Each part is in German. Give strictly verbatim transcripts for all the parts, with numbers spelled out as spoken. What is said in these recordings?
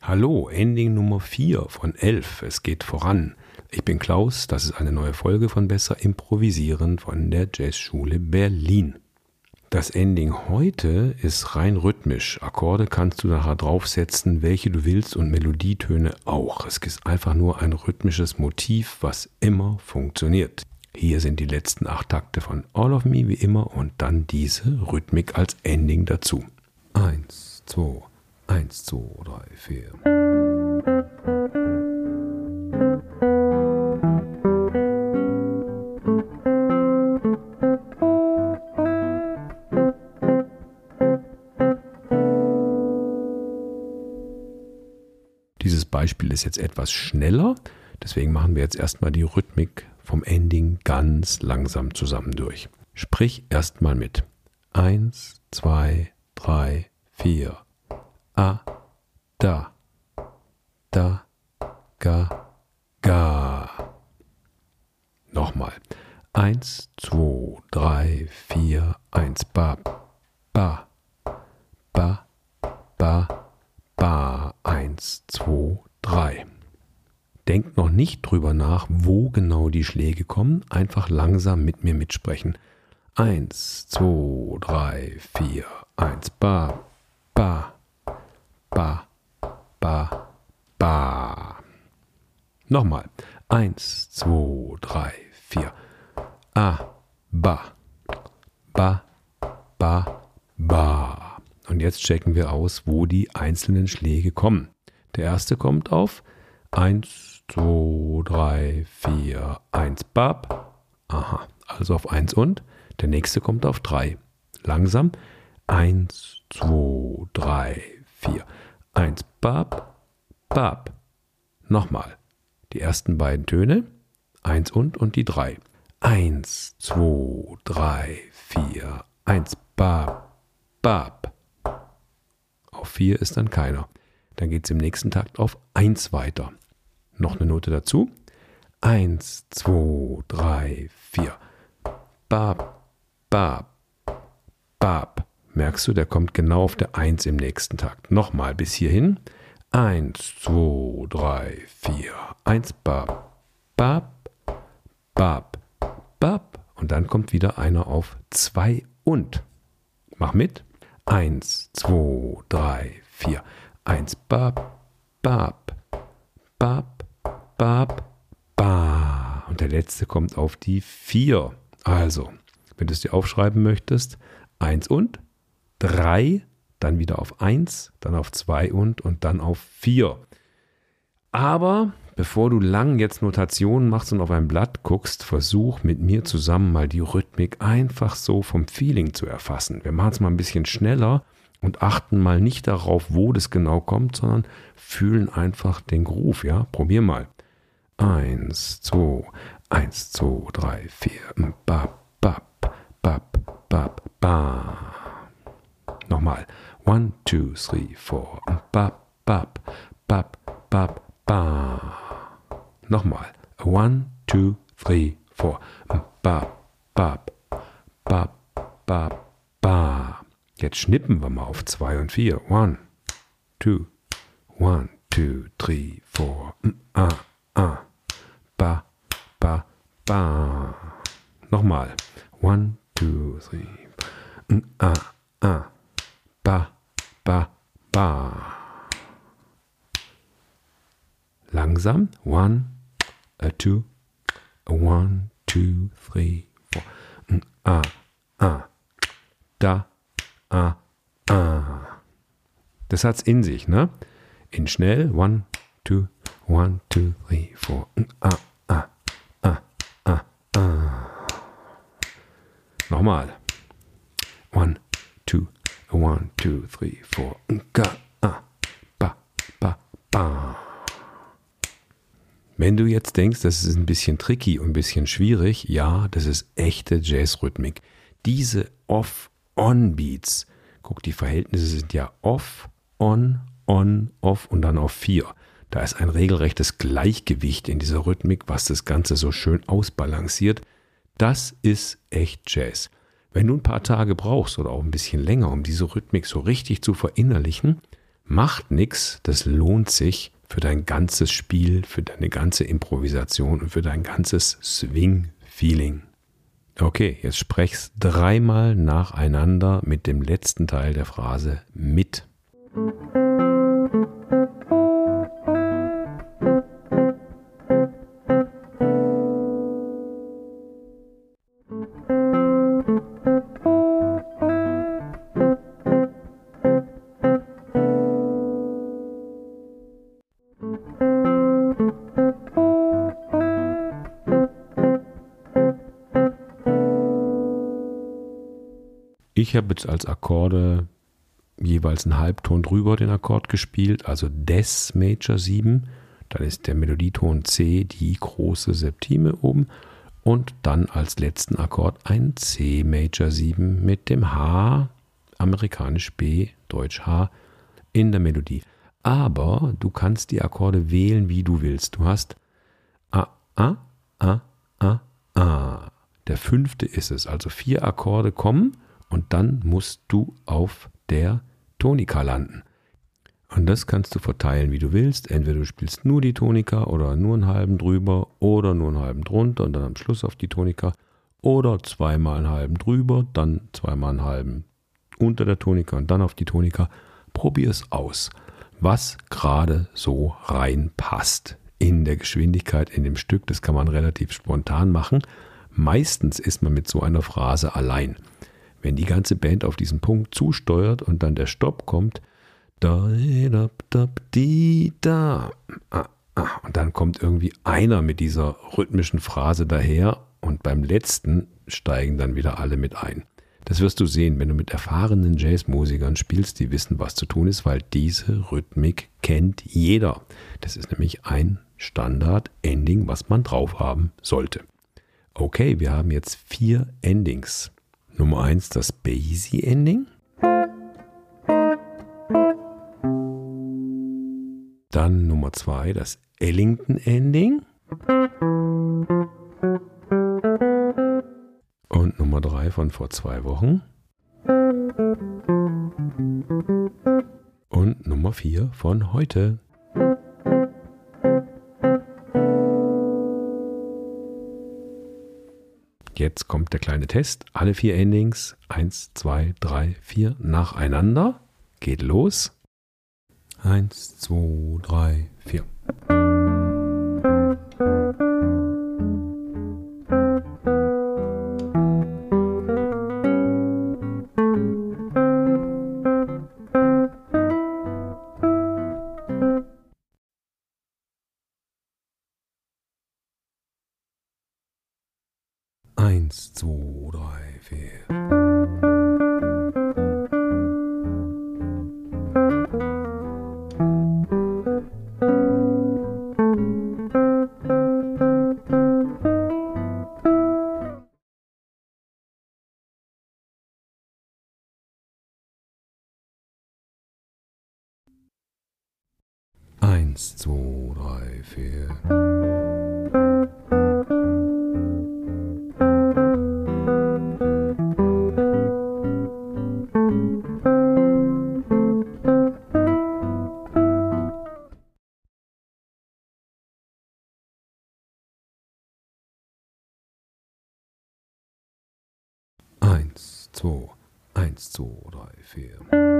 Hallo, Ending Nummer vier von elf. Es geht voran. Ich bin Klaus, das ist eine neue Folge von Besser Improvisieren von der Jazzschule Berlin. Das Ending heute ist rein rhythmisch. Akkorde kannst du nachher draufsetzen, welche du willst, und Melodietöne auch. Es ist einfach nur ein rhythmisches Motiv, was immer funktioniert. Hier sind die letzten acht Takte von All of Me wie immer und dann diese Rhythmik als Ending dazu. Eins, zwei, eins, zwei, drei, vier. Dieses Beispiel ist jetzt etwas schneller, deswegen machen wir jetzt erstmal die Rhythmik vom Ending ganz langsam zusammen durch. Sprich erstmal mit. Eins, zwei, drei, vier. A, da, da, ga, ga. Nochmal. Eins, zwei, drei, vier, eins, ba, ba, ba, ba, ba, eins, zwei, drei. Denkt noch nicht drüber nach, wo genau die Schläge kommen. Einfach langsam mit mir mitsprechen. Eins, zwei, drei, vier, eins, ba, ba, ba, ba, ba. Nochmal. Eins, zwei, drei, vier. A, ba, ba, ba, ba. Und jetzt checken wir aus, wo die einzelnen Schläge kommen. Der erste kommt auf eins, zwei, drei, vier, eins, bab. Aha, also auf eins und. Der nächste kommt auf drei. Langsam. eins, zwei, drei, vier, eins, bab, bab. Nochmal. Die ersten beiden Töne. eins und und die drei. eins, zwei, drei, vier, eins, bab, bab. Auf vier ist dann keiner. Dann geht es im nächsten Takt auf eins weiter. Noch eine Note dazu. eins, zwei, drei, vier. Bab, bab, bab. Merkst du, der kommt genau auf der eins im nächsten Takt. Nochmal bis hierhin. eins, zwei, drei, vier. eins, bab, bab, bab, bab. Und dann kommt wieder einer auf zwei und. Mach mit. eins, zwei, drei, vier. eins, bab, bab, bab, bab, ba. Und der letzte kommt auf die vier. Also, wenn du es dir aufschreiben möchtest, eins und, drei, dann wieder auf eins, dann auf zwei und und dann auf vier. Aber bevor du lang jetzt Notationen machst und auf ein Blatt guckst, versuch mit mir zusammen mal die Rhythmik einfach so vom Feeling zu erfassen. Wir machen es mal ein bisschen schneller und achten mal nicht darauf, wo das genau kommt, sondern fühlen einfach den Groove, ja? Probier mal. Eins, zwei, eins, zwei, drei, vier, bap, bap, bap, bap, ba. Nochmal. One, two, three, four, bap, bap, bap, bap, ba. Nochmal. One, two, three, four, bap, bap, bap, bap, ba. Jetzt schnippen wir mal auf zwei und vier. One, two, one, two, three, four, ah, ah, ba, ba, ba. Nochmal. One, two, three, ah, ah, ba, ba, ba. Langsam. One, a two, a one, two, three, four, ah, ah, da, ah, ah. Das hat's in sich, ne? In schnell. One, two, one, two, three, four. Ah, ah, ah, ah, ah. Nochmal. One, two, one, two, three, four. Ga, ah, ba, ba, ba. Wenn du jetzt denkst, das ist ein bisschen tricky und ein bisschen schwierig, ja, das ist echte Jazzrhythmik. Diese Off-On-Beats, guck, die Verhältnisse sind ja Off, On, On, Off und dann auf vier. Da ist ein regelrechtes Gleichgewicht in dieser Rhythmik, was das Ganze so schön ausbalanciert. Das ist echt Jazz. Wenn du ein paar Tage brauchst oder auch ein bisschen länger, um diese Rhythmik so richtig zu verinnerlichen, Macht nix, das lohnt sich für dein ganzes Spiel, für deine ganze Improvisation und für dein ganzes Swing-Feeling. Okay, jetzt sprech's dreimal nacheinander mit dem letzten Teil der Phrase mit. Ich habe jetzt als Akkorde jeweils einen Halbton drüber den Akkord gespielt, also Des Major sieben, dann ist der Melodieton C die große Septime oben und dann als letzten Akkord ein C Major sieben mit dem H, amerikanisch B, deutsch H, in der Melodie. Aber du kannst die Akkorde wählen, wie du willst. Du hast A, A, A, A, A. Der fünfte ist es, also vier Akkorde kommen und dann musst du auf der Tonika landen. Und das kannst du verteilen, wie du willst. Entweder du spielst nur die Tonika oder nur einen halben drüber oder nur einen halben drunter und dann am Schluss auf die Tonika oder zweimal einen halben drüber, dann zweimal einen halben unter der Tonika und dann auf die Tonika. Probier es aus, was gerade so reinpasst in der Geschwindigkeit in dem Stück. Das kann man relativ spontan machen. Meistens ist man mit so einer Phrase allein. Wenn die ganze Band auf diesen Punkt zusteuert und dann der Stopp kommt, da, da, da, di, da, ah, ah, und dann kommt irgendwie einer mit dieser rhythmischen Phrase daher und beim letzten steigen dann wieder alle mit ein. Das wirst du sehen, wenn du mit erfahrenen Jazzmusikern spielst, die wissen, was zu tun ist, weil diese Rhythmik kennt jeder. Das ist nämlich ein Standard-Ending, was man drauf haben sollte. Okay, wir haben jetzt vier Endings. Nummer eins, das Basie-Ending. Dann Nummer zwei, das Ellington-Ending. Und Nummer drei von vor zwei Wochen. Und Nummer vier von heute. Jetzt kommt der kleine Test. Alle vier Endings, eins, zwei, drei, vier, nacheinander. Geht los. Eins, zwei, drei, vier. Eins, zwei, drei, vier. Eins, zwei, drei, vier. Eins, zwei, eins, zwei, drei, vier.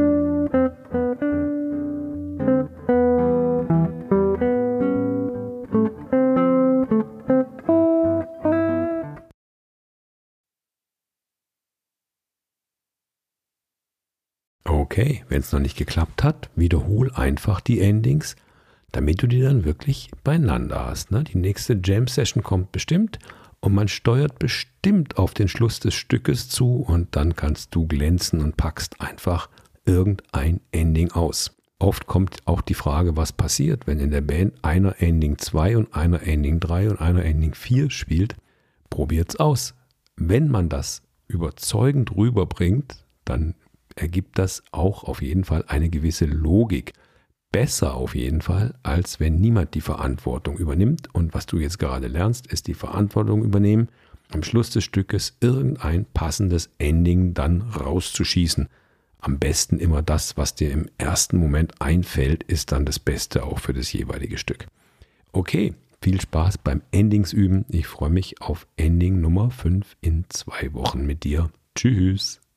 Okay, wenn es noch nicht geklappt hat, wiederhol einfach die Endings, damit du die dann wirklich beieinander hast. Ne? Die nächste Jam-Session kommt bestimmt und man steuert bestimmt auf den Schluss des Stückes zu und dann kannst du glänzen und packst einfach irgendein Ending aus. Oft kommt auch die Frage, was passiert, wenn in der Band einer Ending zwei und einer Ending drei und einer Ending vier spielt. Probiert's aus. Wenn man das überzeugend rüberbringt, dann ergibt das auch auf jeden Fall eine gewisse Logik. Besser auf jeden Fall, als wenn niemand die Verantwortung übernimmt. Und was du jetzt gerade lernst, ist die Verantwortung übernehmen, am Schluss des Stückes irgendein passendes Ending dann rauszuschießen. am besten immer das, was dir im ersten Moment einfällt, ist dann das Beste auch für das jeweilige Stück. Okay, viel Spaß beim Endings üben. Ich freue mich auf Ending Nummer fünf in zwei Wochen mit dir. Tschüss.